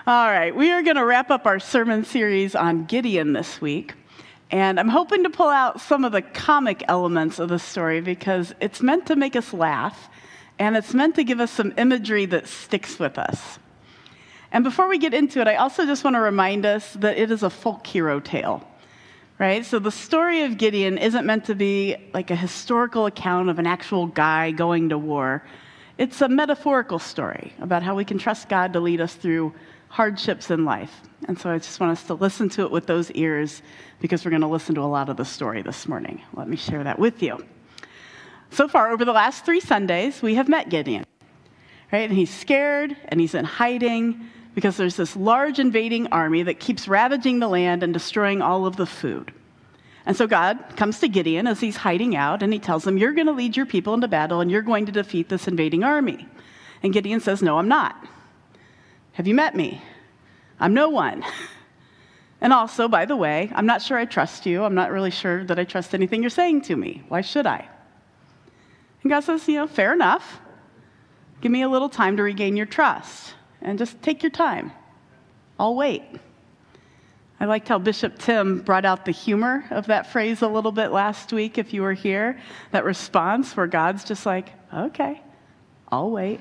All right, we are going to wrap up our sermon series on Gideon this week. And I'm hoping to pull out some of the comic elements of the story because it's meant to make us laugh, and it's meant to give us some imagery that sticks with us. And before we get into it, I also just want to remind us that it is a folk hero tale, right? So the story of Gideon isn't meant to be like a historical account of an actual guy going to war. It's a metaphorical story about how we can trust God to lead us through hardships in life. And so I just want us to listen to it with those ears because we're going to listen to a lot of the story this morning. Let me share that with you. So far, over the last 3 Sundays, we have met Gideon, right? And he's scared and he's in hiding because there's this large invading army that keeps ravaging the land and destroying all of the food. And so God comes to Gideon as he's hiding out and he tells him, you're going to lead your people into battle and you're going to defeat this invading army. And Gideon says, no, I'm not. Have you met me? I'm no one. And also, by the way, I'm not sure I trust you. I'm not really sure that I trust anything you're saying to me. Why should I? And God says, fair enough. Give me a little time to regain your trust. And just take your time. I'll wait. I liked how Bishop Tim brought out the humor of that phrase a little bit last week, if you were here. That response where God's just like, okay, I'll wait.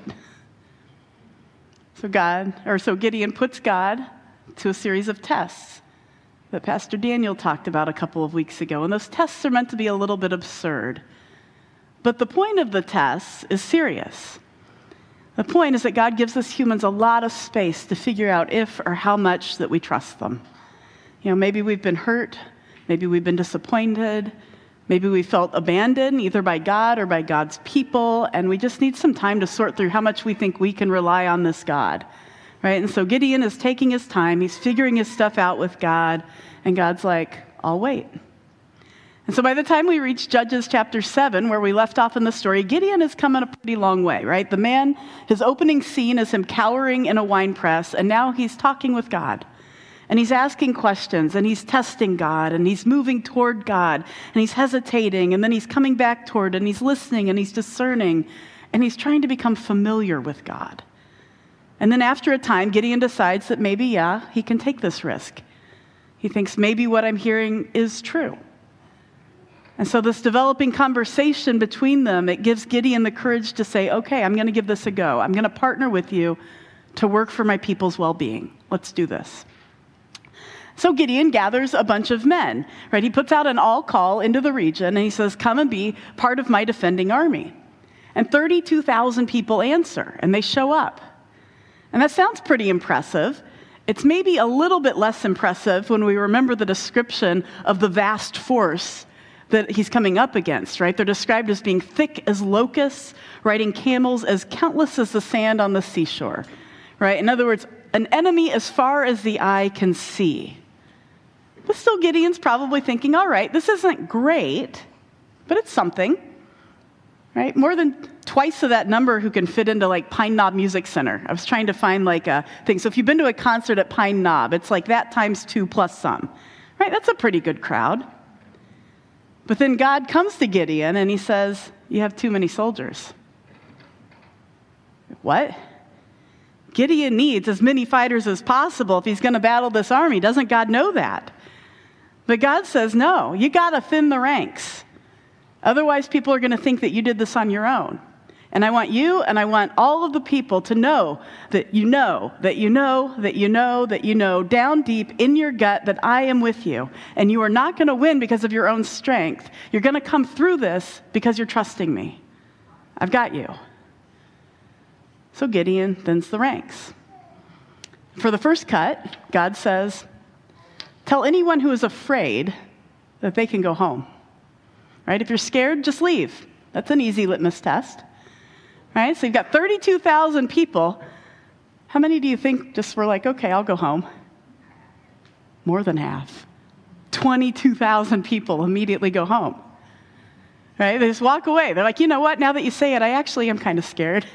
So Gideon puts God to a series of tests that Pastor Daniel talked about a couple of weeks ago. And those tests are meant to be a little bit absurd. But the point of the tests is serious. The point is that God gives us humans a lot of space to figure out if or how much that we trust them. Maybe we've been hurt. Maybe we've been disappointed. Maybe we felt abandoned either by God or by God's people, and we just need some time to sort through how much we think we can rely on this God, right? And so Gideon is taking his time. He's figuring his stuff out with God, and God's like, I'll wait. And so by the time we reach Judges chapter 7, where we left off in the story, Gideon has come a pretty long way, right? The man, his opening scene is him cowering in a wine press, and now he's talking with God. And he's asking questions, and he's testing God, and he's moving toward God, and he's hesitating, and then he's coming back toward, and he's listening, and he's discerning, and he's trying to become familiar with God. And then after a time, Gideon decides that maybe, he can take this risk. He thinks maybe what I'm hearing is true. And so this developing conversation between them, it gives Gideon the courage to say, okay, I'm going to give this a go. I'm going to partner with you to work for my people's well-being. Let's do this. So Gideon gathers a bunch of men, right? He puts out an all call into the region, and he says, come and be part of my defending army. And 32,000 people answer, and they show up. And that sounds pretty impressive. It's maybe a little bit less impressive when we remember the description of the vast force that he's coming up against, right? They're described as being thick as locusts, riding camels as countless as the sand on the seashore, right? In other words, an enemy as far as the eye can see. But still, Gideon's probably thinking, all right, this isn't great, but it's something, right? More than twice of that number who can fit into like Pine Knob Music Center. I was trying to find like a thing. So if you've been to a concert at Pine Knob, it's like that times 2 plus some, right? That's a pretty good crowd. But then God comes to Gideon and he says, you have too many soldiers. What? Gideon needs as many fighters as possible if he's going to battle this army. Doesn't God know that? But God says, no, you got to thin the ranks. Otherwise, people are going to think that you did this on your own. And I want you and I want all of the people to know that you know, that you know, that you know, that you know, down deep in your gut that I am with you. And you are not going to win because of your own strength. You're going to come through this because you're trusting me. I've got you. So Gideon thins the ranks. For the first cut, God says, tell anyone who is afraid that they can go home. Right? If you're scared, just leave. That's an easy litmus test. Right? So you've got 32,000 people. How many do you think just were like, okay, I'll go home? More than half. 22,000 people immediately go home. Right? They just walk away. They're like, you know what? Now that you say it, I actually am kind of scared.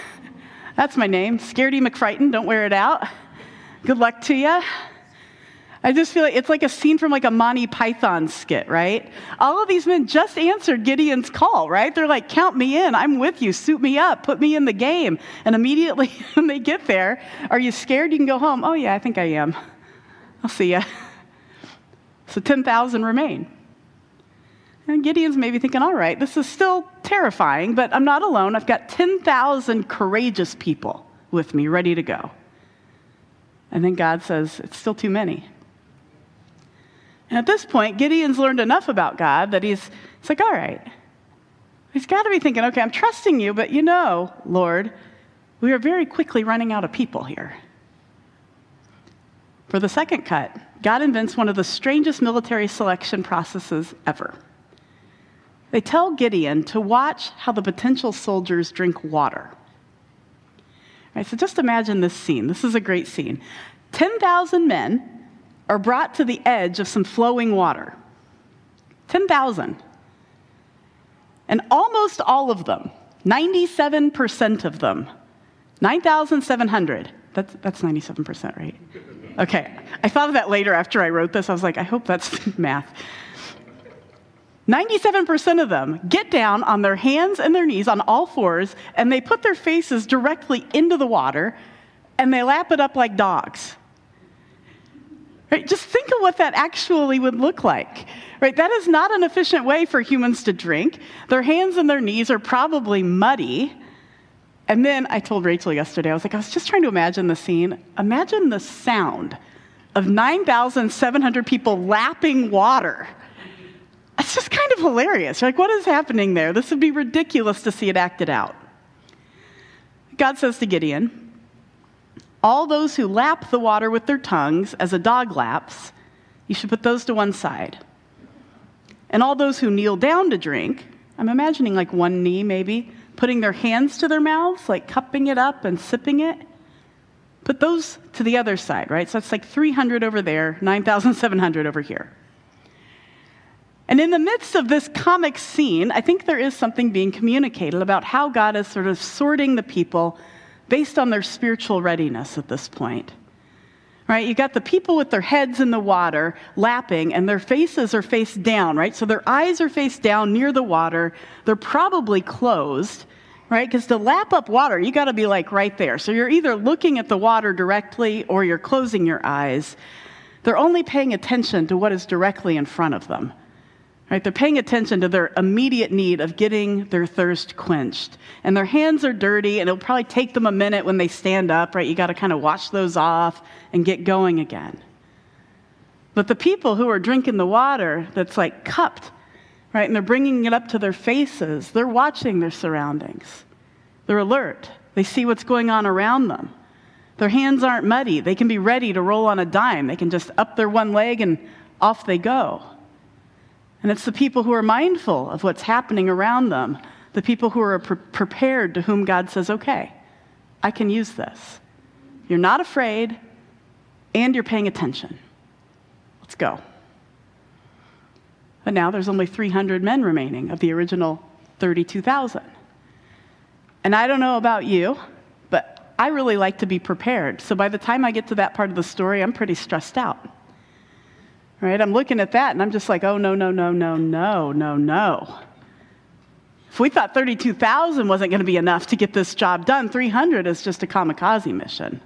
That's my name, Scaredy McFrighten. Don't wear it out. Good luck to you. I just feel like it's like a scene from like a Monty Python skit, right? All of these men just answered Gideon's call, right? They're like, count me in, I'm with you, suit me up, put me in the game. And immediately when they get there, are you scared? You can go home. Oh yeah, I think I am. I'll see ya. So 10,000 remain. And Gideon's maybe thinking, all right, this is still terrifying, but I'm not alone. I've got 10,000 courageous people with me, ready to go. And then God says, it's still too many. And at this point, Gideon's learned enough about God that he's like, all right. He's got to be thinking, okay, I'm trusting you, but Lord, we are very quickly running out of people here. For the second cut, God invents one of the strangest military selection processes ever. They tell Gideon to watch how the potential soldiers drink water. All right, so just imagine this scene. This is a great scene. 10,000 men are brought to the edge of some flowing water. 10,000. And almost all of them, 97% of them, 9,700, that's 97%, right? Okay, I thought of that later after I wrote this. I was like, I hope that's math. 97% of them get down on their hands and their knees on all fours, and they put their faces directly into the water, and they lap it up like dogs. Right? Just think of what that actually would look like. Right? That is not an efficient way for humans to drink. Their hands and their knees are probably muddy. And then I told Rachel yesterday, I was just trying to imagine the scene. Imagine the sound of 9,700 people lapping water. It's just kind of hilarious. You're like, what is happening there? This would be ridiculous to see it acted out. God says to Gideon, all those who lap the water with their tongues as a dog laps, you should put those to one side. And all those who kneel down to drink, I'm imagining like one knee maybe, putting their hands to their mouths, like cupping it up and sipping it, put those to the other side, right? So it's like 300 over there, 9,700 over here. And in the midst of this comic scene, I think there is something being communicated about how God is sort of sorting the people based on their spiritual readiness at this point. Right? You got the people with their heads in the water lapping, and their faces are face down, right? So their eyes are face down near the water. They're probably closed, right? Because to lap up water, you got to be like right there. So you're either looking at the water directly or you're closing your eyes. They're only paying attention to what is directly in front of them. Right? They're paying attention to their immediate need of getting their thirst quenched. And their hands are dirty, and it'll probably take them a minute when they stand up, right? You got to kind of wash those off and get going again. But the people who are drinking the water that's like cupped, right, and they're bringing it up to their faces, they're watching their surroundings. They're alert. They see what's going on around them. Their hands aren't muddy. They can be ready to roll on a dime. They can just up their one leg and off they go. And it's the people who are mindful of what's happening around them, the people who are prepared, to whom God says, okay, I can use this. You're not afraid, and you're paying attention. Let's go. But now there's only 300 men remaining of the original 32,000. And I don't know about you, but I really like to be prepared. So by the time I get to that part of the story, I'm pretty stressed out. Right? I'm looking at that, and I'm just like, oh, no. If we thought 32,000 wasn't going to be enough to get this job done, 300 is just a kamikaze mission.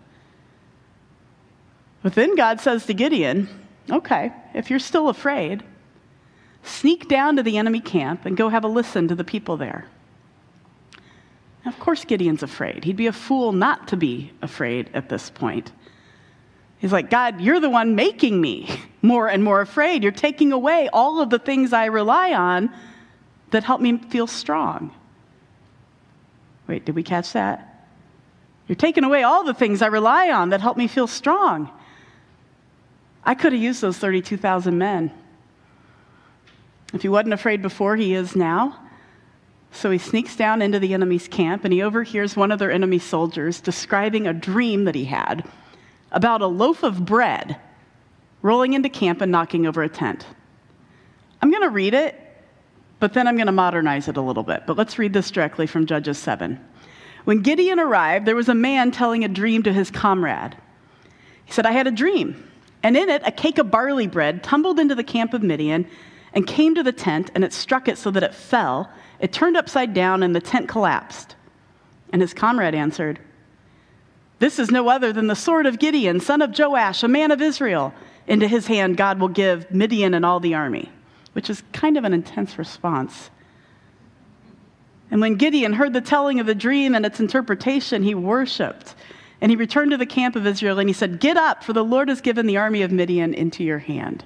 But then God says to Gideon, okay, if you're still afraid, sneak down to the enemy camp and go have a listen to the people there. Now, of course Gideon's afraid. He'd be a fool not to be afraid at this point. He's like, God, you're the one making me more and more afraid. You're taking away all of the things I rely on that help me feel strong. Wait, did we catch that? You're taking away all the things I rely on that help me feel strong. I could have used those 32,000 men. If he wasn't afraid before, he is now. So he sneaks down into the enemy's camp, and he overhears one of their enemy soldiers describing a dream that he had about a loaf of bread rolling into camp and knocking over a tent. I'm going to read it, but then I'm going to modernize it a little bit. But let's read this directly from Judges 7. When Gideon arrived, there was a man telling a dream to his comrade. He said, I had a dream. And in it, a cake of barley bread tumbled into the camp of Midian and came to the tent, and it struck it so that it fell. It turned upside down, and the tent collapsed. And his comrade answered, "This is no other than the sword of Gideon, son of Joash, a man of Israel. Into his hand God will give Midian and all the army," which is kind of an intense response. And when Gideon heard the telling of the dream and its interpretation, he worshiped. And he returned to the camp of Israel, and he said, "Get up, for the Lord has given the army of Midian into your hand."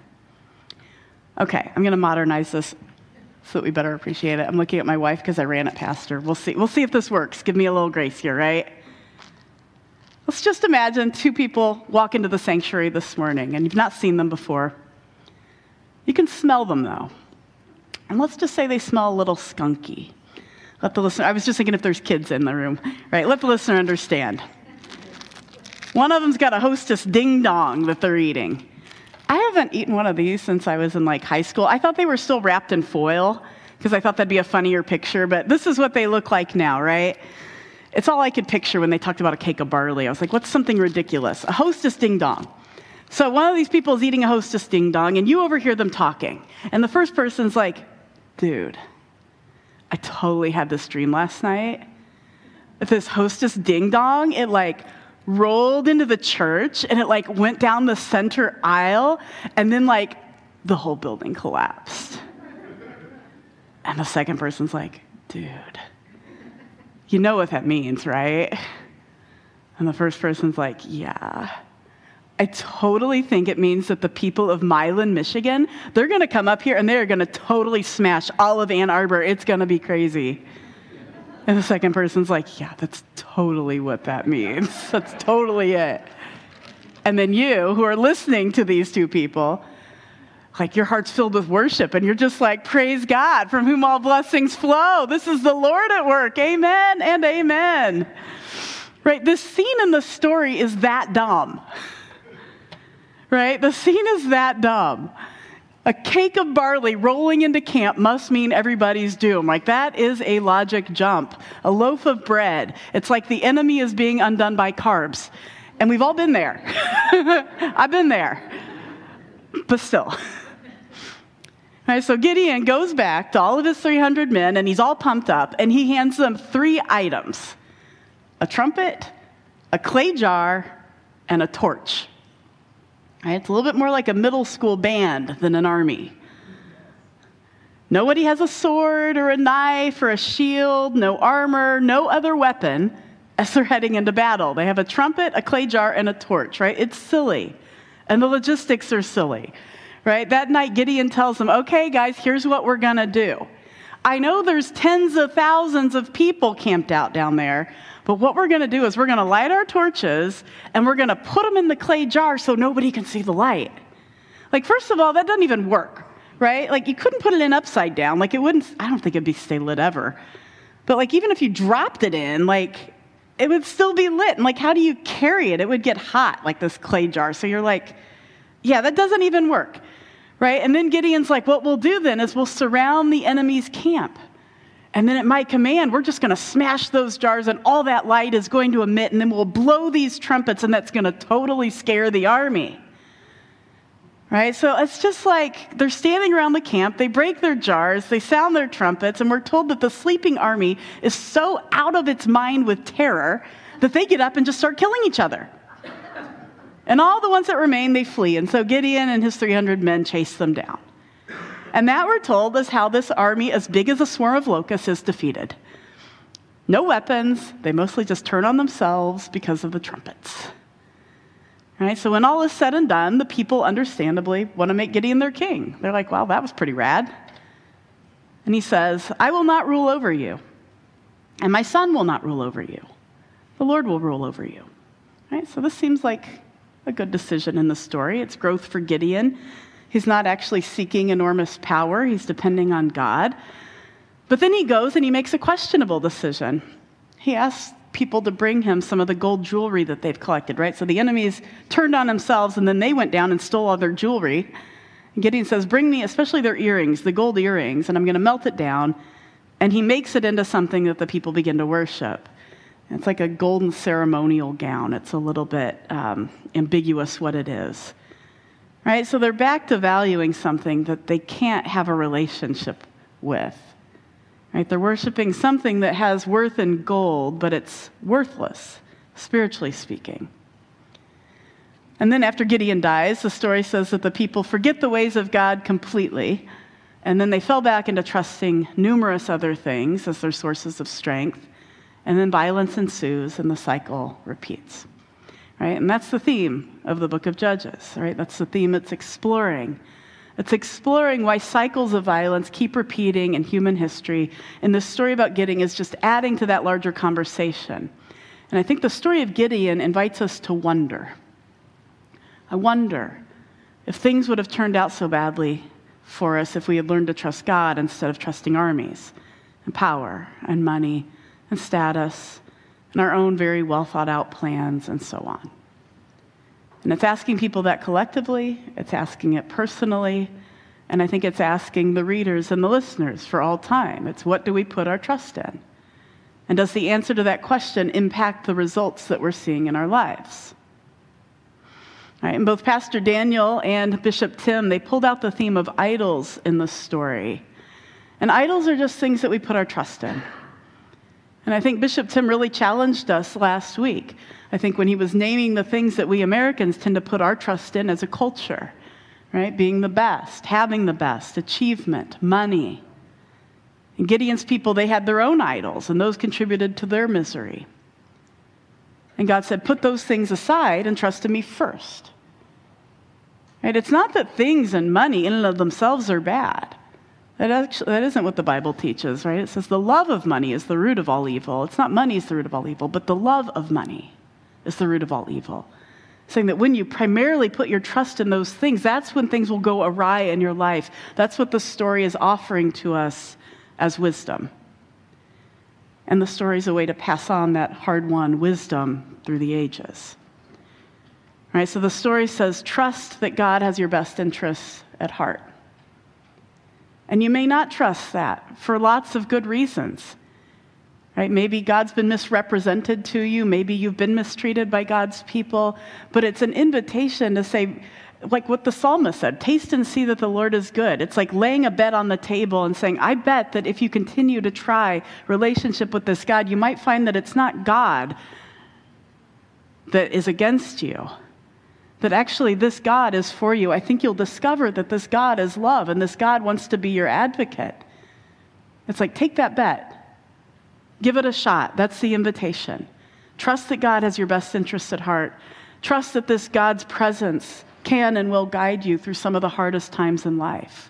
Okay, I'm going to modernize this so that we better appreciate it. I'm looking at my wife because I ran it past her. We'll see if this works. Give me a little grace here, right? Let's just imagine two people walk into the sanctuary this morning, and you've not seen them before. You can smell them, though. And let's just say they smell a little skunky. Let the listener, I was just thinking if there's kids in the room, right? Let the listener understand. One of them's got a Hostess Ding Dong that they're eating. I haven't eaten one of these since I was in high school. I thought they were still wrapped in foil because I thought that'd be a funnier picture, but this is what they look like now, right? It's all I could picture when they talked about a cake of barley. I was like, what's something ridiculous? A Hostess Ding Dong. So one of these people is eating a Hostess Ding Dong, and you overhear them talking. And the first person's like, "Dude, I totally had this dream last night. This Hostess Ding Dong, it rolled into the church, and it went down the center aisle, and then the whole building collapsed." And the second person's like, "Dude, you know what that means, right?" And the first person's like, "Yeah, I totally think it means that the people of Milan, Michigan, they're going to come up here and they're going to totally smash all of Ann Arbor. It's going to be crazy." And the second person's like, "Yeah, that's totally what that means. That's totally it." And then you, who are listening to these two people, your heart's filled with worship, and you're just like, "Praise God, from whom all blessings flow. This is the Lord at work. Amen and amen." Right? This scene in the story is that dumb. Right? The scene is that dumb. A cake of barley rolling into camp must mean everybody's doom. That is a logic jump. A loaf of bread. It's like the enemy is being undone by carbs. And we've all been there. I've been there. But still. All right, so Gideon goes back to all of his 300 men, and he's all pumped up, and he hands them 3 items: a trumpet, a clay jar, and a torch. Right, it's a little bit more like a middle school band than an army. Nobody has a sword or a knife or a shield, no armor, no other weapon as they're heading into battle. They have a trumpet, a clay jar, and a torch, right? It's silly. And the logistics are silly, right? That night, Gideon tells them, "Okay, guys, here's what we're going to do. I know there's tens of thousands of people camped out down there, but what we're going to do is we're going to light our torches, and we're going to put them in the clay jar so nobody can see the light." First of all, that doesn't even work, right? You couldn't put it in upside down. It wouldn't, I don't think it'd stay lit ever. But even if you dropped it in, it would still be lit. And how do you carry it? It would get hot, this clay jar. So you're like, yeah, that doesn't even work, right? And then Gideon's like, what we'll do then is we'll surround the enemy's camp. And then at my command, we're just going to smash those jars, and all that light is going to emit, and then we'll blow these trumpets, and that's going to totally scare the army. Right? So it's just they're standing around the camp, they break their jars, they sound their trumpets, and we're told that the sleeping army is so out of its mind with terror that they get up and just start killing each other. And all the ones that remain, they flee. And so Gideon and his 300 men chase them down. And that, we're told, is how this army, as big as a swarm of locusts, is defeated. No weapons. They mostly just turn on themselves because of the trumpets. Right? So when all is said and done, the people understandably want to make Gideon their king. They're like, "Wow, that was pretty rad." And he says, "I will not rule over you, and my son will not rule over you. The Lord will rule over you." Right? So this seems like a good decision in the story. It's growth for Gideon. He's not actually seeking enormous power. He's depending on God. But then he goes and he makes a questionable decision. He asks people to bring him some of the gold jewelry that they've collected, right? So the enemies turned on themselves, and then they went down and stole all their jewelry. And Gideon says, "Bring me especially their earrings, the gold earrings, and I'm going to melt it down." And he makes it into something that the people begin to worship. It's like a golden ceremonial gown. It's a little bit ambiguous what it is. right? So they're back to valuing something that they can't have a relationship with, right? They're worshiping something that has worth in gold, but it's worthless, spiritually speaking. And then after Gideon dies, the story says that the people forget the ways of God completely, and then they fell back into trusting numerous other things as their sources of strength, and then violence ensues and the cycle repeats, right? And that's the theme of the book of Judges, right? That's the theme it's exploring. It's exploring why cycles of violence keep repeating in human history, and this story about Gideon is just adding to that larger conversation. And I think the story of Gideon invites us to wonder. I wonder if things would have turned out so badly for us if we had learned to trust God instead of trusting armies and power and money and status and our own very well thought out plans and so on. And it's asking people that collectively, it's asking it personally, and I think it's asking the readers and the listeners for all time. It's what do we put our trust in? And does the answer to that question impact the results that we're seeing in our lives? Right, and both Pastor Daniel and Bishop Tim, they pulled out the theme of idols in the story. And idols are just things that we put our trust in. And I think Bishop Tim really challenged us last week. I think when he was naming the things that we Americans tend to put our trust in as a culture, right? Being the best, having the best, achievement, money. And Gideon's people, they had their own idols, and those contributed to their misery. And God said, put those things aside and trust in me first. Right? It's not that things and money in and of themselves are bad. That isn't what the Bible teaches, right? It says the love of money is the root of all evil. It's not money is the root of all evil, but the love of money is the root of all evil. Saying that when you primarily put your trust in those things, that's when things will go awry in your life. That's what the story is offering to us as wisdom. And the story is a way to pass on that hard-won wisdom through the ages. Right? So the story says, trust that God has your best interests at heart. And you may not trust that for lots of good reasons. Right? Maybe God's been misrepresented to you. Maybe you've been mistreated by God's people. But it's an invitation to say, like what the psalmist said, taste and see that the Lord is good. It's like laying a bet on the table and saying, I bet that if you continue to try relationship with this God, you might find that it's not God that is against you, that actually this God is for you. I think you'll discover that this God is love and this God wants to be your advocate. It's like, take that bet. Give it a shot. That's the invitation. Trust that God has your best interests at heart. Trust that this God's presence can and will guide you through some of the hardest times in life.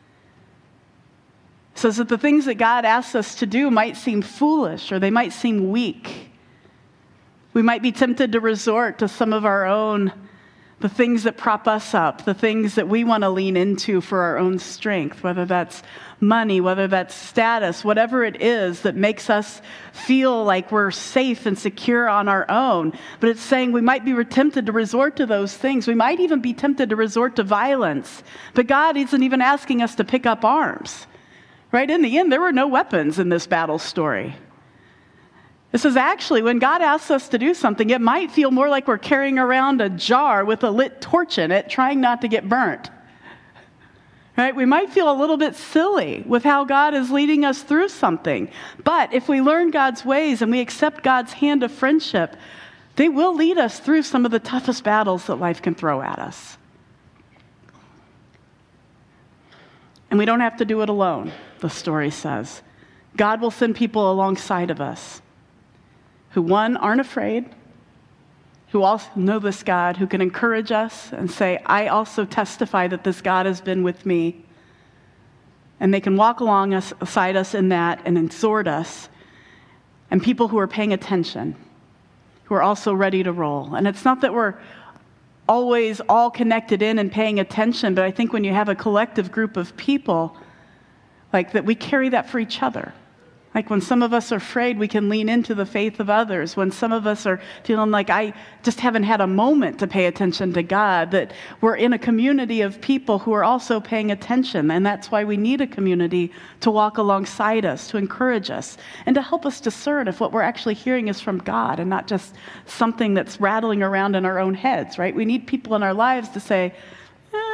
So that the things that God asks us to do might seem foolish or they might seem weak. We might be tempted to resort to some of our own, the things that prop us up, the things that we want to lean into for our own strength, whether that's money, whether that's status, whatever it is that makes us feel like we're safe and secure on our own. But it's saying we might be tempted to resort to those things. We might even be tempted to resort to violence. But God isn't even asking us to pick up arms. Right? In the end, there were no weapons in this battle story. This is actually, when God asks us to do something, it might feel more like we're carrying around a jar with a lit torch in it, trying not to get burnt. Right? We might feel a little bit silly with how God is leading us through something. But if we learn God's ways and we accept God's hand of friendship, they will lead us through some of the toughest battles that life can throw at us. And we don't have to do it alone, the story says. God will send people alongside of us who, one, aren't afraid, who also know this God, who can encourage us and say, I also testify that this God has been with me. And they can walk alongside us in that and exhort us. And people who are paying attention, who are also ready to roll. And it's not that we're always all connected in and paying attention, but I think when you have a collective group of people, like that, we carry that for each other. Like when some of us are afraid, we can lean into the faith of others. When some of us are feeling like I just haven't had a moment to pay attention to God, that we're in a community of people who are also paying attention. And that's why we need a community to walk alongside us, to encourage us, and to help us discern if what we're actually hearing is from God and not just something that's rattling around in our own heads, right? We need people in our lives to say,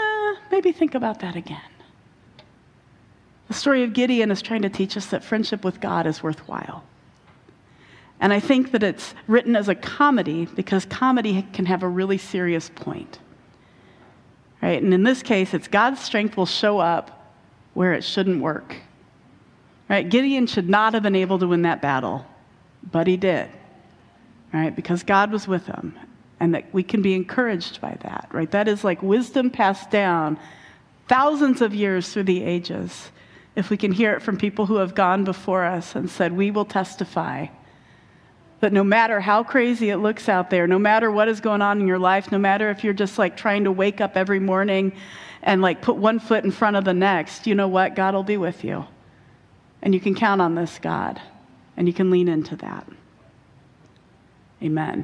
maybe think about that again. The story of Gideon is trying to teach us that friendship with God is worthwhile. And I think that it's written as a comedy because comedy can have a really serious point. Right? And in this case, it's God's strength will show up where it shouldn't work. Right? Gideon should not have been able to win that battle, but he did. Right? Because God was with him, and that we can be encouraged by that. Right? That is like wisdom passed down thousands of years through the ages. If we can hear it from people who have gone before us and said, we will testify that no matter how crazy it looks out there, no matter what is going on in your life, no matter if you're just like trying to wake up every morning and like put one foot in front of the next, you know what? God will be with you. And you can count on this God, and you can lean into that. Amen.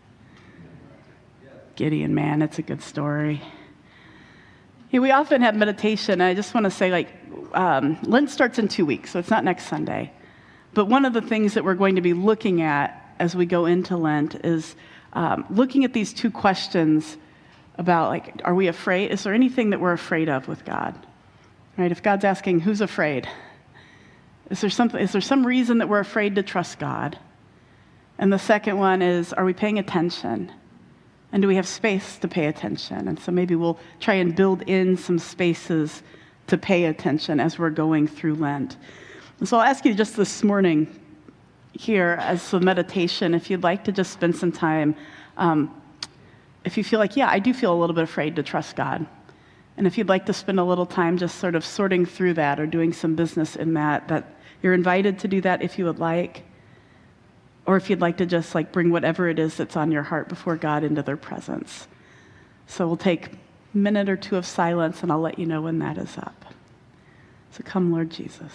Gideon, man, it's a good story. Yeah, we often have meditation, and I just want to say, Lent starts in 2 weeks, so it's not next Sunday. But one of the things that we're going to be looking at as we go into Lent is looking at these two questions about, are we afraid? Is there anything that we're afraid of with God? Right? If God's asking, who's afraid? Is there some reason that we're afraid to trust God? And the second one is, are we paying attention? And do we have space to pay attention? And so maybe we'll try and build in some spaces to pay attention as we're going through Lent. And so I'll ask you just this morning here as a meditation, if you'd like to just spend some time, if you feel like, I do feel a little bit afraid to trust God. And if you'd like to spend a little time just sort of sorting through that or doing some business in that you're invited to do that if you would like. Or if you'd like to just bring whatever it is that's on your heart before God into their presence. So we'll take a minute or two of silence, and I'll let you know when that is up. So come, Lord Jesus.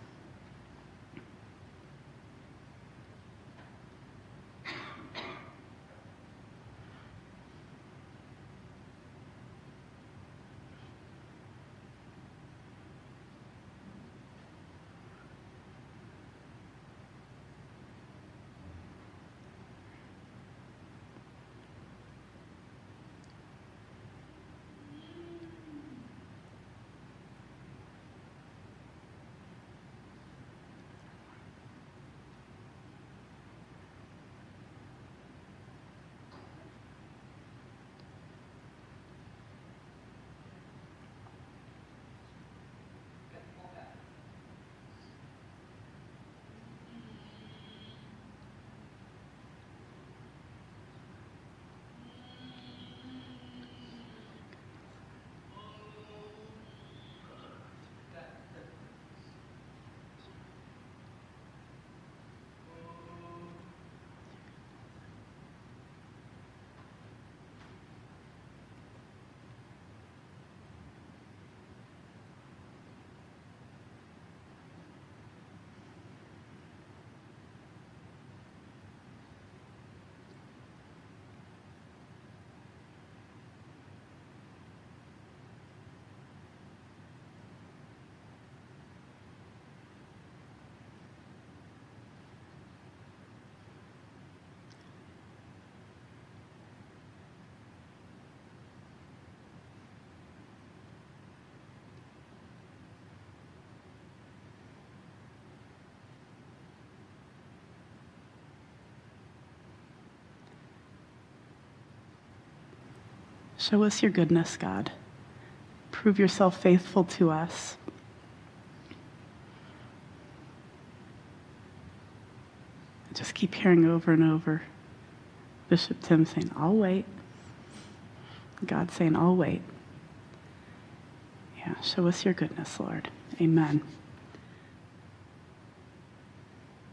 Show us your goodness, God. Prove yourself faithful to us. I just keep hearing over and over Bishop Tim saying, I'll wait. God saying, I'll wait. Yeah, show us your goodness, Lord. Amen.